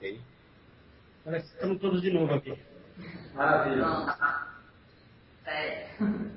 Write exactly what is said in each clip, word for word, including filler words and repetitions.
Ok. Parece que estamos todos de novo aqui. Maravilha. É.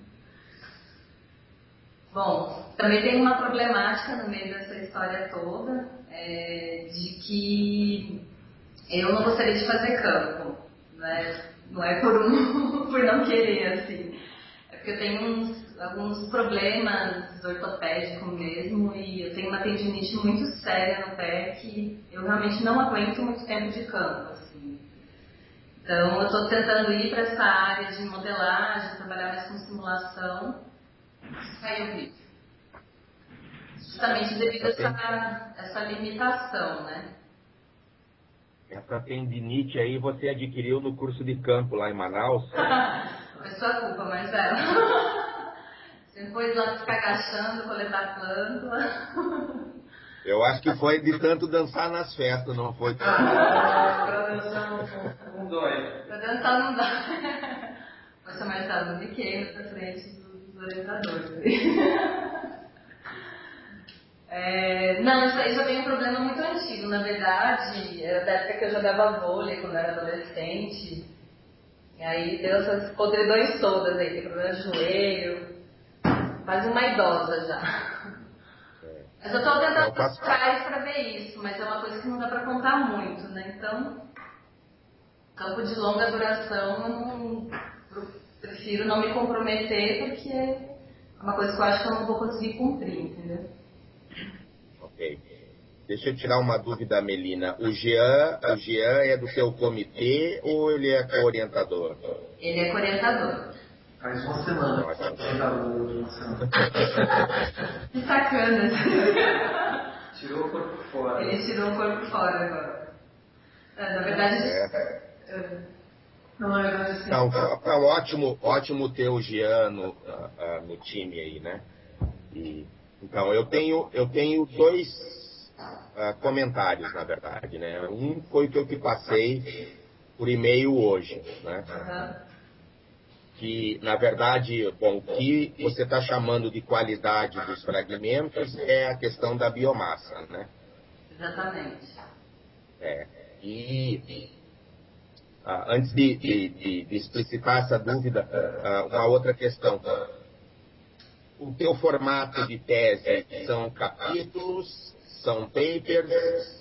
Bom, também tem uma problemática no meio dessa história toda, é, de que eu não gostaria de fazer campo, né? Não é por, um, por não querer, assim. É porque eu tenho uns, alguns problemas ortopédicos mesmo e eu tenho uma tendinite muito séria no pé que eu realmente não aguento muito tempo de campo, assim. Então eu estou tentando ir para essa área de modelagem, trabalhar mais com simulação. Caiu o vídeo. Justamente devido a essa, essa limitação, né? Essa tendinite aí você adquiriu no curso de campo lá em Manaus? Foi sua culpa, mas é. Você foi lá ficar agachando, coletar planta. Eu acho que foi de tanto dançar nas festas, não foi? Pra dançar não, não dói. Pra dançar não dá. Poxa, Marcelo, não me queima na frente dos do orientadores. É, não, isso aí já vem um problema muito antigo, na verdade, era da época que eu jogava vôlei quando era adolescente, e aí deu essas podridões todas aí, tem problema de joelho, quase uma idosa já. Mas eu tô tentando faço... atrás pra ver isso, mas é uma coisa que não dá pra contar muito, né, então, campo de longa duração, eu não, eu prefiro não me comprometer, porque é uma coisa que eu acho que eu não vou conseguir cumprir, entendeu? Ok. Deixa eu tirar uma dúvida, Melina. O Jean, o Jean é do seu comitê ou ele é co-orientador? Ele é co-orientador. Faz uma semana. Ótimo. Uma semana. Que sacana. Tirou o corpo fora. Ele tirou o corpo fora agora. É, na verdade... É. Não, na verdade, assim... Então, é ótimo, ótimo ter o Jean no, uh, no time aí, né? E... Então, eu tenho, eu tenho dois uh, comentários, na verdade, né? Um foi o que eu te passei por e-mail hoje, né? Uhum. Que, na verdade, bom, o que você está chamando de qualidade dos fragmentos é a questão da biomassa, né? Exatamente. É. E, uh, antes de, de, de, de explicitar essa dúvida, uh, uma outra questão. O teu formato de tese são capítulos, são papers?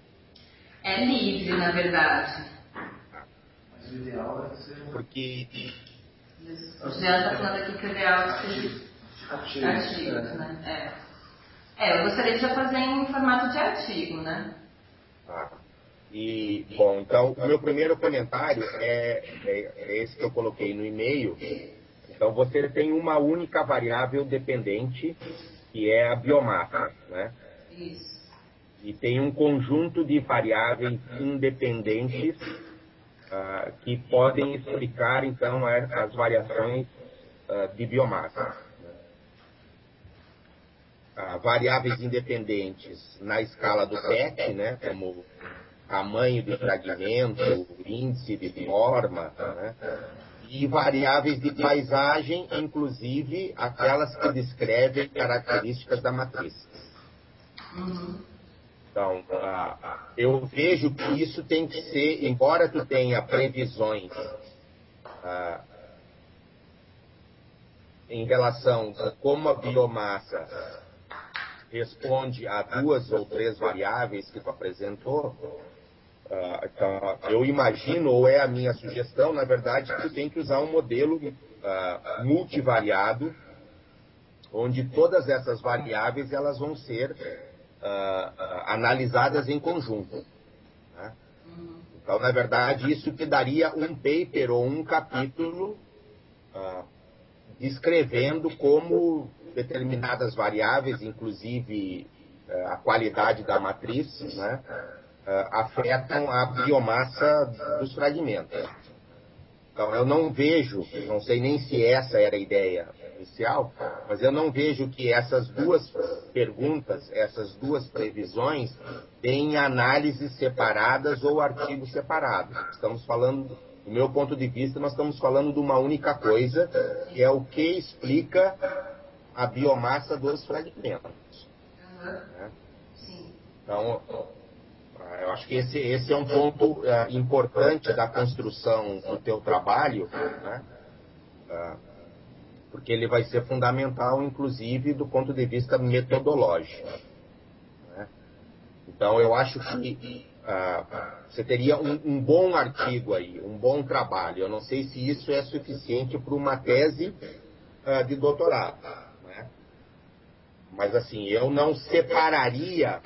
É livre, na verdade. Mas o ideal é que seja... Porque... O Jean está falando aqui que o ideal é que seja artigos, artigos, né? É. É, eu gostaria de já fazer em formato de artigo, né? Ah. E, bom, então, o meu primeiro comentário é, é, é esse que eu coloquei no e-mail. Então, você tem uma única variável dependente, que é a biomassa, né? Isso. E tem um conjunto de variáveis independentes uh, que podem explicar, então, as variações uh, de biomassa. Né? Uh, variáveis independentes na escala do P E C, né? Como tamanho de fragmento, índice de forma, né? E variáveis de paisagem, inclusive aquelas que descrevem características da matriz. Uhum. Então, ah, eu vejo que isso tem que ser, embora tu tenha previsões ah, em relação a como a biomassa responde a duas ou três variáveis que tu apresentou, ah, então, eu imagino, ou é a minha sugestão, na verdade, que tu tem que usar um modelo ah, multivariado, onde todas essas variáveis elas vão ser uh, uh, analisadas em conjunto. Né? Então, na verdade, isso te daria um paper ou um capítulo uh, descrevendo como determinadas variáveis, inclusive uh, a qualidade da matriz, né, uh, afetam a biomassa dos fragmentos. Então, eu não vejo, não sei nem se essa era a ideia inicial, mas eu não vejo que essas duas perguntas, essas duas previsões, têm análises separadas ou artigos separados. Estamos falando, do meu ponto de vista, nós estamos falando de uma única coisa, que é o que explica a biomassa dos fragmentos. Uhum. Né? Sim. Então, Eu acho que esse, esse é um ponto uh, importante da construção do teu trabalho, né? Uh, porque ele vai ser fundamental, inclusive, do ponto de vista metodológico, né? Então, eu acho que uh, você teria um, um bom artigo aí, um bom trabalho. Eu não sei se isso é suficiente para uma tese uh, de doutorado, né? Mas, assim, eu não separaria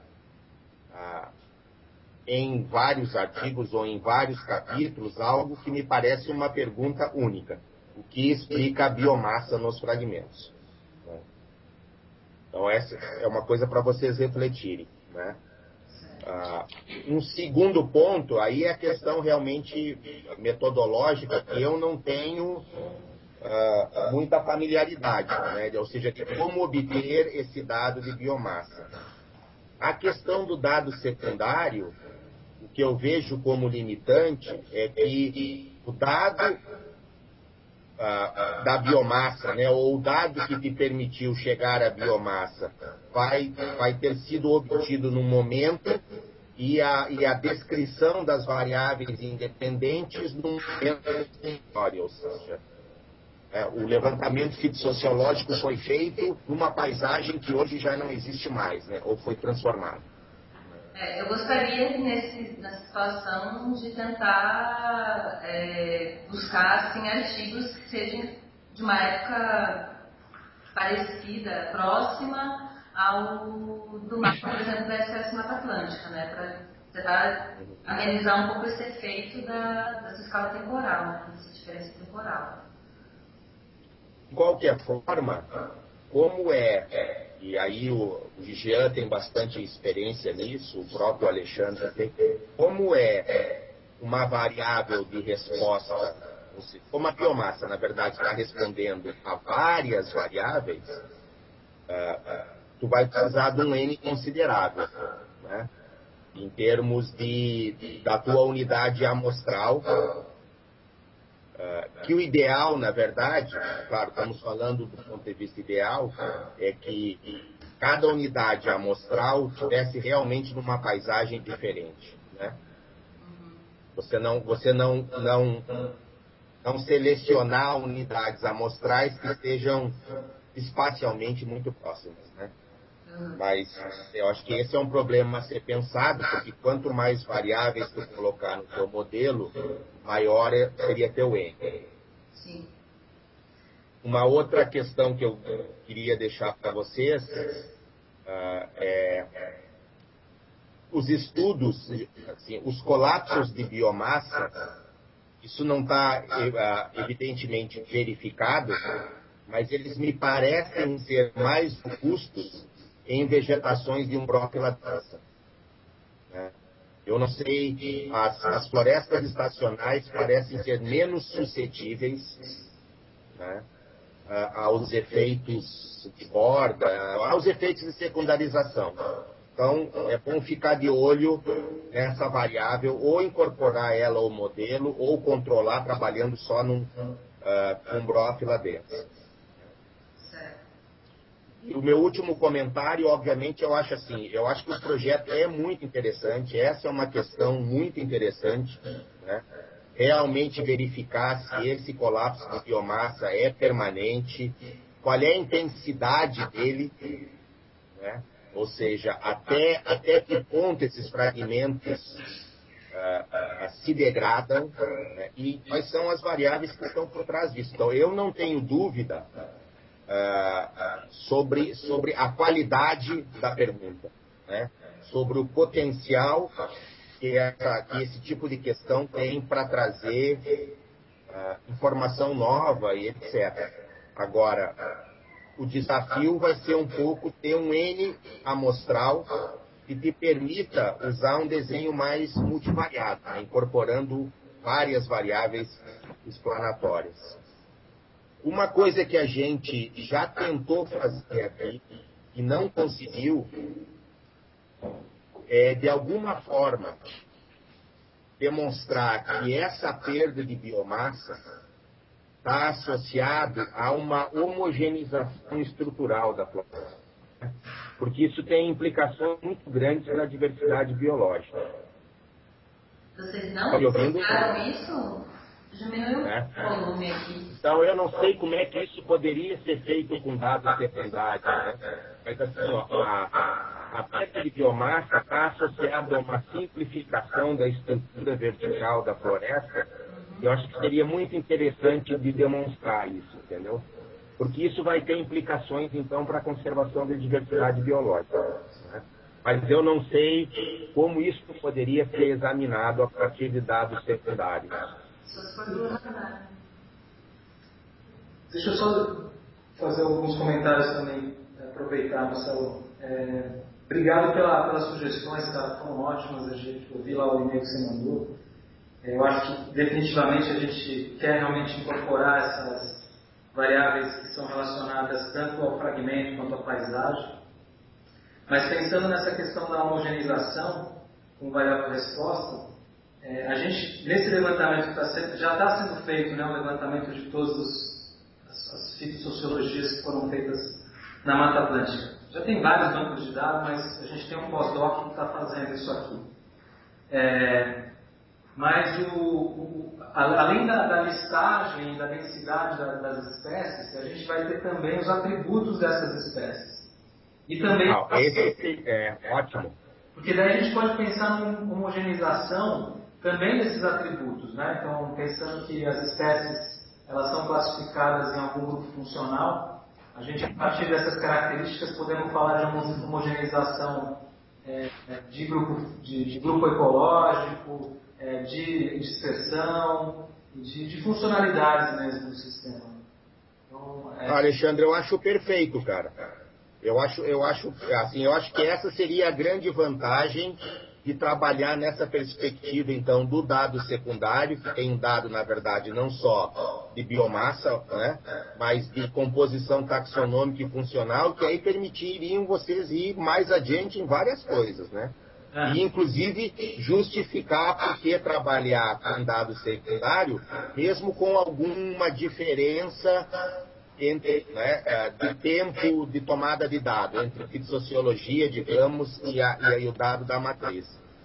uh, em vários artigos ou em vários capítulos algo que me parece uma pergunta única: o que explica a biomassa nos fragmentos, né? Então essa é uma coisa para vocês refletirem, né? Ah, um segundo ponto, aí é a questão realmente metodológica, que eu não tenho ah, muita familiaridade, né? Ou seja, de como obter esse dado de biomassa. A questão do dado secundário, o que eu vejo como limitante é que o dado ah, da biomassa, né, ou o dado que te permitiu chegar à biomassa, vai, vai ter sido obtido num momento e a, e a descrição das variáveis independentes num momento história, ou seja, é, o levantamento fitossociológico foi feito numa paisagem que hoje já não existe mais, né, ou foi transformada. É, eu gostaria, nesse, nessa situação, de tentar é, buscar assim, artigos que sejam de uma época parecida, próxima ao do mapa, por exemplo, da S O S Mata Atlântica, né? Para tentar amenizar um pouco esse efeito da, dessa escala temporal, né? Dessa diferença temporal. De qualquer forma, como é, e aí o, o Jean tem bastante experiência nisso, o próprio Alexandre tem, como é uma variável de resposta, como a biomassa, na verdade, está respondendo a várias variáveis, uh, tu vai precisar de um N considerável, né? Em termos de, da tua unidade amostral, Uh, que o ideal, na verdade, claro, estamos falando do ponto de vista ideal, é que cada unidade amostral estivesse realmente numa paisagem diferente, né? Você não, você não, não, não selecionar unidades amostrais que estejam espacialmente muito próximas, né? Mas eu acho que esse é um problema a ser pensado, porque quanto mais variáveis tu colocar no teu modelo, maior seria teu N. Sim. Uma outra questão que eu queria deixar para vocês uh, é os estudos, assim, os colapsos de biomassa. Isso não está uh, evidentemente verificado, mas eles me parecem ser mais robustos em vegetações de umbrófila densa, né? Eu não sei, as, as florestas estacionais parecem ser menos suscetíveis, né, aos efeitos de borda, aos efeitos de secundarização. Então, é bom ficar de olho nessa variável, ou incorporar ela ao modelo, ou controlar trabalhando só num uh, umbrófila densa. E o meu último comentário, obviamente, eu acho assim, eu acho que o projeto é muito interessante, essa é uma questão muito interessante, né? Realmente verificar se esse colapso de biomassa é permanente, qual é a intensidade dele, né? Ou seja, até, até que ponto esses fragmentos uh, uh, se degradam, né? E quais são as variáveis que estão por trás disso. Então, eu não tenho dúvida Uh, sobre, sobre a qualidade da pergunta, né? Sobre o potencial que, essa, que esse tipo de questão tem para trazer uh, informação nova e etcétera. Agora, o desafio vai ser um pouco ter um N amostral que te permita usar um desenho mais multivariado, né? Incorporando várias variáveis explanatórias. Uma coisa que a gente já tentou fazer aqui e não conseguiu é, de alguma forma, demonstrar que essa perda de biomassa está associada a uma homogeneização estrutural da floresta. porque isso tem implicações muito grandes para a diversidade biológica. Vocês não Tá me ouvindo? explicaram isso? Diminuiu É. o volume aqui. Então, eu não sei como é que isso poderia ser feito com dados secundários, né? Mas, assim, ó, a, a perda de biomassa está associada a uma simplificação da estrutura vertical da floresta, e eu acho que seria muito interessante de demonstrar isso, entendeu? Porque isso vai ter implicações, então, para a conservação da diversidade biológica, né? Mas eu não sei como isso poderia ser examinado a partir de dados secundários. Deixa eu só fazer alguns comentários também, aproveitar, Marcelo. É, obrigado pela, pelas sugestões, cara, foram ótimas. A gente, eu vi lá o e-mail que você mandou. É, eu acho que definitivamente a gente quer realmente incorporar essas variáveis que são relacionadas tanto ao fragmento quanto à paisagem. Mas pensando nessa questão da homogeneização com variável resposta, é, a gente, nesse levantamento que tá sendo, já está sendo feito, né, um levantamento de todas os, as, as fitossociologias que foram feitas na Mata Atlântica. Já tem vários bancos de dados, mas a gente tem um pós-doc que está fazendo isso aqui. É, mas, o, o, além da, da listagem e da densidade da, das espécies, a gente vai ter também os atributos dessas espécies. E também... Ah, esse é ótimo. Porque daí a gente pode pensar numa homogeneização também desses atributos, né? Então, pensando que as espécies elas são classificadas em algum grupo funcional, a gente, a partir dessas características, podemos falar de uma homogeneização é, de, grupo, de, de grupo ecológico, é, de dispersão, de, de funcionalidades mesmo do sistema. Então, é... Alexandre, eu acho perfeito, cara. Eu acho, eu acho, assim, eu acho que essa seria a grande vantagem de trabalhar nessa perspectiva, então, do dado secundário, que tem um dado, na verdade, não só de biomassa, né, mas de composição taxonômica e funcional, que aí permitiriam vocês ir mais adiante em várias coisas, né? E, inclusive, justificar por que trabalhar com dado secundário, mesmo com alguma diferença entre, né, de tempo de tomada de dado, entre fitossociologia, digamos, e, a, e, a, e o dado da matriz.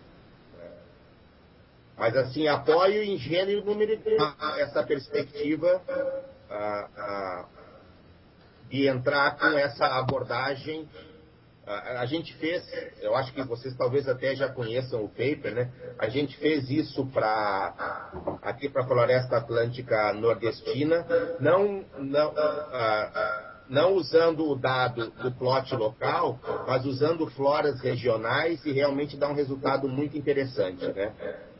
Mas, assim, apoio em gênero e número essa perspectiva a, a, de entrar com essa abordagem. A, a gente fez, eu acho que vocês talvez até já conheçam o paper, né? A gente fez isso para aqui para a Floresta Atlântica Nordestina, não, não, uh, não usando o dado do plot local, mas usando floras regionais, e realmente dá um resultado muito interessante, né?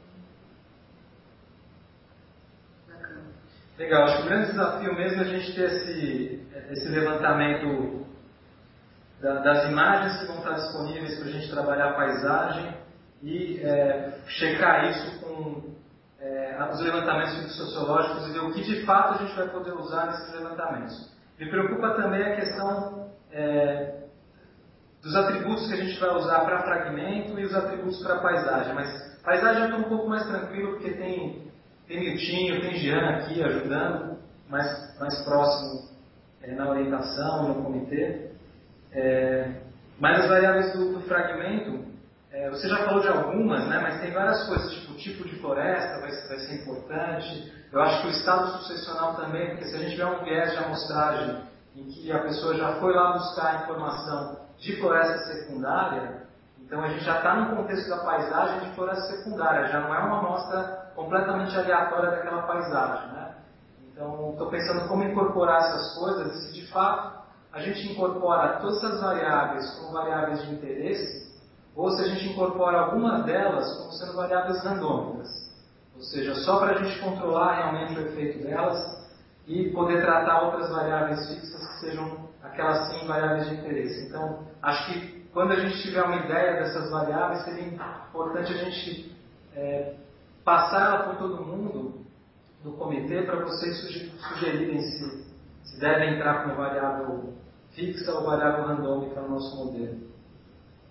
Legal, acho que o grande desafio mesmo é a gente ter esse, esse levantamento da, das imagens que vão estar disponíveis para a gente trabalhar a paisagem e é, checar isso com é, os levantamentos sociológicos e ver o que de fato a gente vai poder usar nesses levantamentos. Me preocupa também a questão é, dos atributos que a gente vai usar para fragmento e os atributos para paisagem, mas paisagem eu estou um pouco mais tranquilo porque tem Tem Miltinho, tem Jean aqui ajudando, mais, mais próximo é, na orientação, no comitê. É, mas as variáveis do, do fragmento, é, você já falou de algumas, né, mas tem várias coisas, tipo o tipo de floresta vai, vai ser importante. Eu acho que o estado sucessional também, porque se a gente tiver um viés de amostragem em que a pessoa já foi lá buscar informação de floresta secundária, então a gente já está no contexto da paisagem de floresta secundária, já não é uma amostra completamente aleatória daquela paisagem, né? Então, estou pensando como incorporar essas coisas, e se de fato a gente incorpora todas essas variáveis como variáveis de interesse, ou se a gente incorpora algumas delas como sendo variáveis randômicas, ou seja, só para a gente controlar realmente o efeito delas e poder tratar outras variáveis fixas que sejam aquelas sim variáveis de interesse. Então, acho que quando a gente tiver uma ideia dessas variáveis, seria importante a gente é, passar ela por todo mundo do comitê para vocês sugerirem se, se devem entrar com variável fixa ou variável randômica no nosso modelo.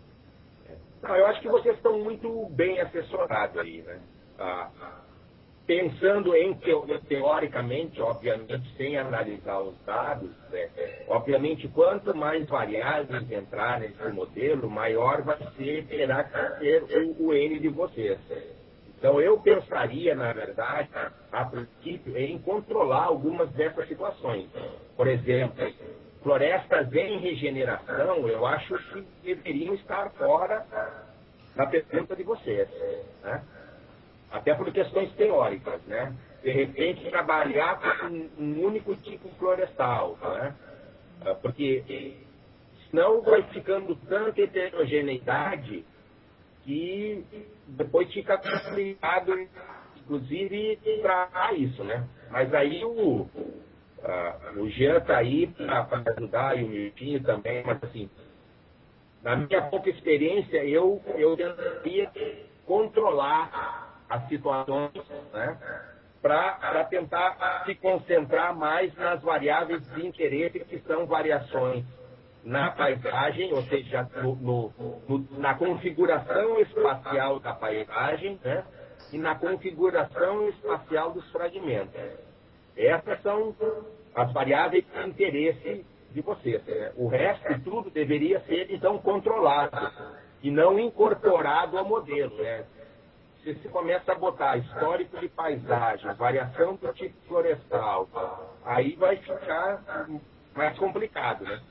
Não, eu acho que vocês estão muito bem assessorados aí, né? Ah, pensando em teo, teoricamente, obviamente, sem analisar os dados, né, obviamente, quanto mais variáveis entrar nesse modelo, maior vai ser, terá que ser o, o N de vocês. Então, eu pensaria, na verdade, a princípio, em controlar algumas dessas situações. Por exemplo, florestas em regeneração, eu acho que deveriam estar fora da pergunta de vocês, né? Até por questões teóricas, né? De repente, trabalhar com um, um único tipo florestal, né? Porque senão vai ficando tanta heterogeneidade que depois fica complicado, inclusive, para isso, né? Mas aí o, uh, o Jean está aí para ajudar, e o Miltinho também, mas assim, na minha pouca experiência, eu, eu tentaria controlar as situações, né, para tentar se concentrar mais nas variáveis de interesse, que são variações na paisagem, ou seja, no, no, no, na configuração espacial da paisagem, né, e na configuração espacial dos fragmentos. Essas são as variáveis de interesse de vocês, né? O resto tudo deveria ser, então, controlado e não incorporado ao modelo, né? Se você começa a botar histórico de paisagem, variação do tipo florestal, aí vai ficar mais complicado, né?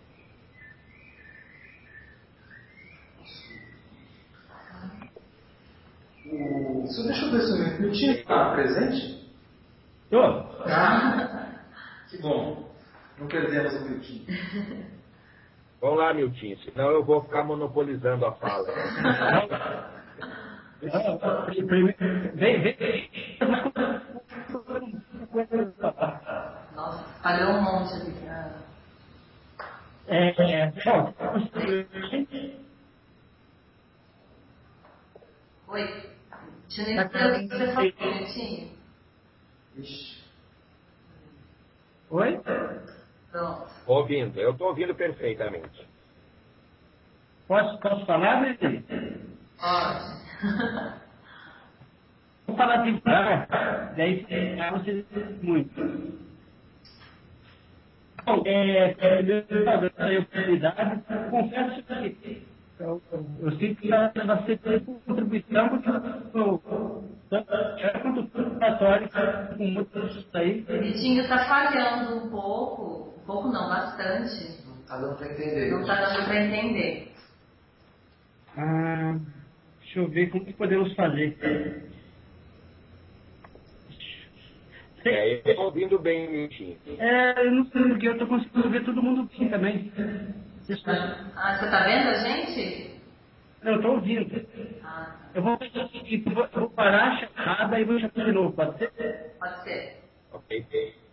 O... Só deixa eu ver se o Miltinho está presente. Tô. Ah, que bom. Não perdemos o Miltinho. Vamos lá, Miltinho, senão eu vou ficar monopolizando a fala. Primeiro, vem, vem. Nossa, falhou um monte ali. Ah. É, é, bom, Oi. Deixa eu entender o que você falou, Miltinho. Ixi. Oi? Pronto. Ouvindo, eu estou ouvindo perfeitamente. Posso, posso falar, Brenê? Pode. Vou falar devagar, daí você muito. Bom, é, primeiro, essa oportunidade, confesso que eu, eu, eu sinto que está sendo uma contribuição, porque eu, tanto quanto católica, com muitos aí. O Miltinho está falhando um pouco, um pouco não, bastante. Não está dando para entender. Não está dando para entender. Ah, deixa eu ver como que podemos fazer. É, eu estou ouvindo bem, Miltinho. É, eu não sei porque eu estou conseguindo ver todo mundo aqui também. Deixa eu... Ah, você está vendo a gente? Não, eu estou ouvindo. Ah, Eu vou, eu vou, eu vou parar a chamada e vou chamar de novo, pode ser? pode ser. Ok.